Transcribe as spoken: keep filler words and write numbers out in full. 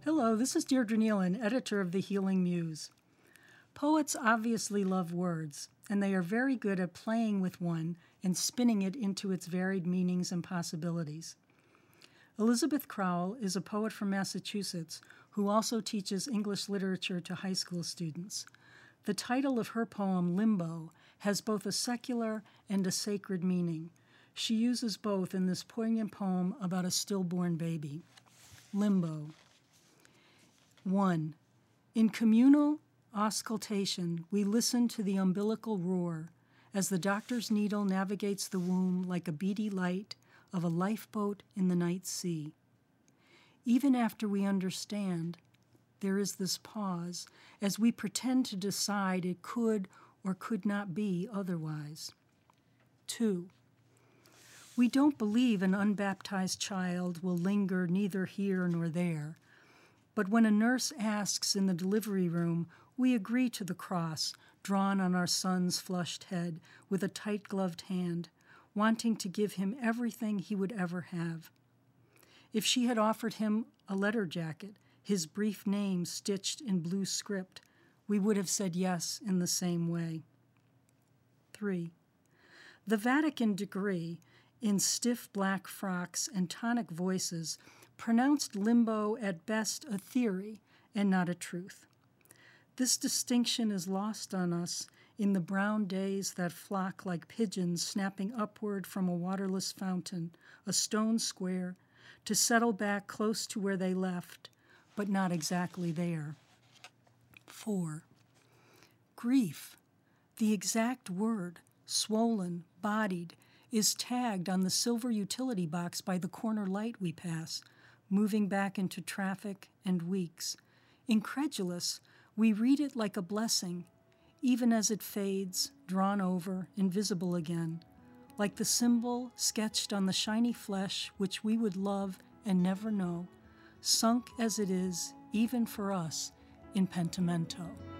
Hello, this is Deirdre Nealon, editor of The Healing Muse. Poets obviously love words, and they are very good at playing with one and spinning it into its varied meanings and possibilities. Elizabeth Crowell is a poet from Massachusetts who also teaches English literature to high school students. The title of her poem, Limbo, has both a secular and a sacred meaning. She uses both in this poignant poem about a stillborn baby. Limbo. One. In communal auscultation, we listen to the umbilical roar as the doctor's needle navigates the womb like a beady light of a lifeboat in the night sea. Even after we understand, there is this pause as we pretend to decide it could or could not be otherwise. Two. We don't believe an unbaptized child will linger neither here nor there, but when a nurse asks in the delivery room, we agree to the cross drawn on our son's flushed head with a tight-gloved hand, wanting to give him everything he would ever have. If she had offered him a letter jacket, his brief name stitched in blue script, we would have said yes in the same way. Three. The Vatican decree, in stiff black frocks and tonic voices, pronounced limbo at best a theory and not a truth. This distinction is lost on us in the brown days that flock like pigeons snapping upward from a waterless fountain, a stone square, to settle back close to where they left, but not exactly there. Four. Grief, the exact word, swollen, bodied, is tagged on the silver utility box by the corner light we pass, moving back into traffic and weeks. Incredulous, we read it like a blessing, even as it fades, drawn over, invisible again, like the symbol sketched on the shiny flesh which we would love and never know, sunk as it is, even for us, in Pentimento.